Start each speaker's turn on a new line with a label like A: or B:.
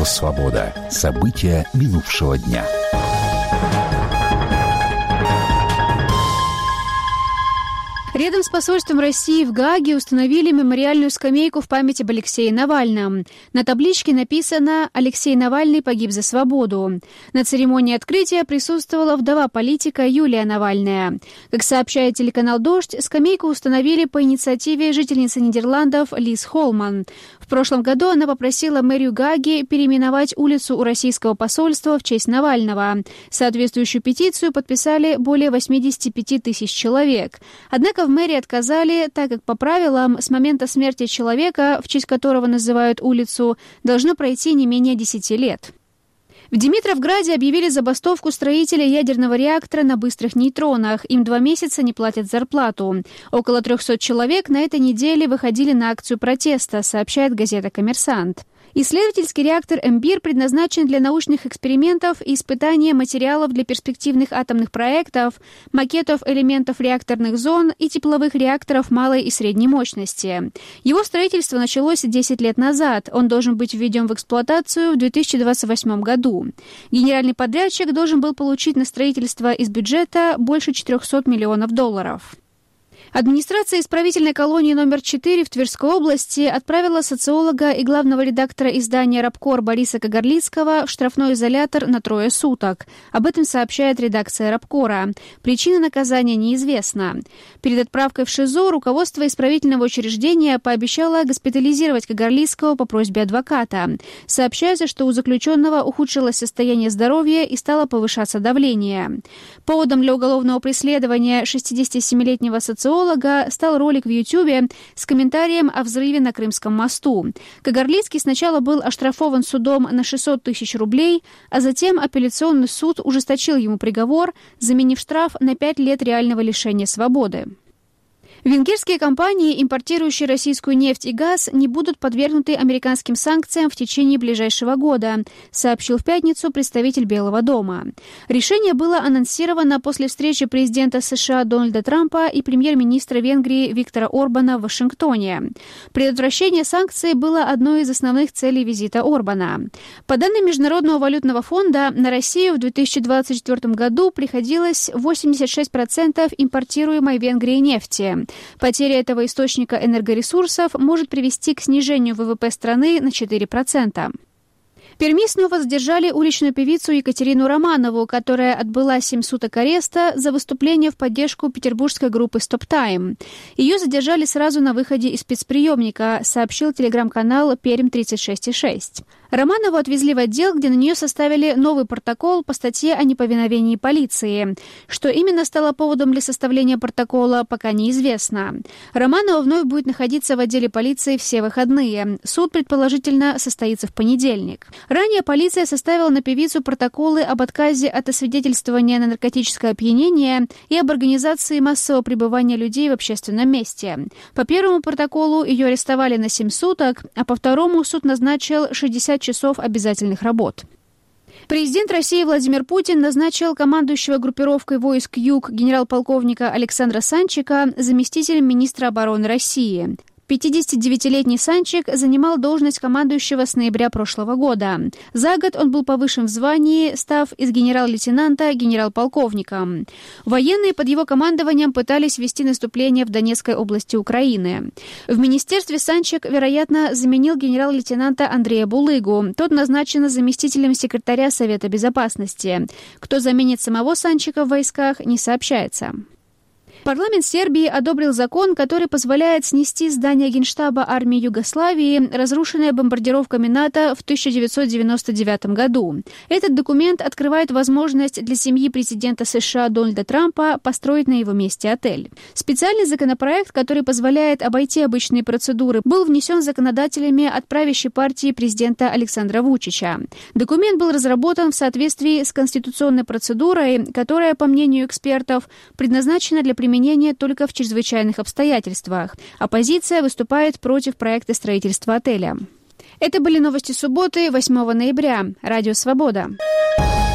A: Радио «Свобода». События минувшего дня.
B: Рядом с посольством России в Гааге установили мемориальную скамейку в память об Алексее Навальном. На табличке написано «Алексей Навальный погиб за свободу». На церемонии открытия присутствовала вдова политика Юлия Навальная. Как сообщает телеканал «Дождь», скамейку установили по инициативе жительницы Нидерландов Лиз Холман. В прошлом году она попросила мэрию Гааги переименовать улицу у российского посольства в честь Навального. Соответствующую петицию подписали более 85 тысяч человек. Однако в мэрии отказали, так как по правилам с момента смерти человека, в честь которого называют улицу, должно пройти не менее 10 лет. В Димитровграде объявили забастовку строителей ядерного реактора на быстрых нейтронах. Им 2 месяца не платят зарплату. Около 300 человек на этой неделе выходили на акцию протеста, сообщает газета «Коммерсант». Исследовательский реактор «Эмбир» предназначен для научных экспериментов и испытания материалов для перспективных атомных проектов, макетов элементов реакторных зон и тепловых реакторов малой и средней мощности. Его строительство началось 10 лет назад. Он должен быть введен в эксплуатацию в 2028 году. Генеральный подрядчик должен был получить на строительство из бюджета больше $400 миллионов. Администрация исправительной колонии номер 4 в Тверской области отправила социолога и главного редактора издания «Рабкор» Бориса Кагарлицкого в штрафной изолятор на 3 суток. Об этом сообщает редакция «Рабкора». Причина наказания неизвестна. Перед отправкой в ШИЗО руководство исправительного учреждения пообещало госпитализировать Кагарлицкого по просьбе адвоката. Сообщается, что у заключенного ухудшилось состояние здоровья и стало повышаться давление. Поводом для уголовного преследования 67-летнего социолога стал ролик в Ютьюбе с комментарием о взрыве на Крымском мосту. Кагарлицкий сначала был оштрафован судом на 600 тысяч рублей, а затем апелляционный суд ужесточил ему приговор, заменив штраф на 5 лет реального лишения свободы. Венгерские компании, импортирующие российскую нефть и газ, не будут подвергнуты американским санкциям в течение ближайшего года, сообщил в пятницу представитель Белого дома. Решение было анонсировано после встречи президента США Дональда Трампа и премьер-министра Венгрии Виктора Орбана в Вашингтоне. Предотвращение санкций было одной из основных целей визита Орбана. По данным Международного валютного фонда, на Россию в 2024 году приходилось 86% импортируемой Венгрией нефти. Потеря этого источника энергоресурсов может привести к снижению ВВП страны на 4%. В Перми снова задержали уличную певицу Екатерину Романову, которая отбыла 7 суток ареста за выступление в поддержку петербургской группы «Стоп Тайм». Ее задержали сразу на выходе из спецприемника, сообщил телеграм-канал «Пермь-36,6». Романову отвезли в отдел, где на нее составили новый протокол по статье о неповиновении полиции. Что именно стало поводом для составления протокола, пока неизвестно. Романова вновь будет находиться в отделе полиции все выходные. Суд, предположительно, состоится в понедельник. Ранее полиция составила на певицу протоколы об отказе от освидетельствования на наркотическое опьянение и об организации массового пребывания людей в общественном месте. По первому протоколу ее арестовали на 7 суток, а по второму суд назначил 60 часов обязательных работ. Президент России Владимир Путин назначил командующего группировкой войск «Юг» генерал-полковника Александра Санчика заместителем министра обороны России. 59-летний Санчик занимал должность командующего с ноября прошлого года. За год он был повышен в звании, став из генерал-лейтенанта генерал-полковником. Военные под его командованием пытались вести наступление в Донецкой области Украины. В министерстве Санчик, вероятно, заменил генерал-лейтенанта Андрея Булыгу. Тот назначен заместителем секретаря Совета Безопасности. Кто заменит самого Санчика в войсках, не сообщается. Парламент Сербии одобрил закон, который позволяет снести здание Генштаба армии Югославии, разрушенное бомбардировками НАТО в 1999 году. Этот документ открывает возможность для семьи президента США Дональда Трампа построить на его месте отель. Специальный законопроект, который позволяет обойти обычные процедуры, был внесен законодателями от правящей партии президента Александра Вучича. Документ был разработан в соответствии с конституционной процедурой, которая, по мнению экспертов, предназначена для применения только в чрезвычайных обстоятельствах. Оппозиция выступает против проекта строительства отеля. Это были новости субботы, 8 ноября. Радио «Свобода».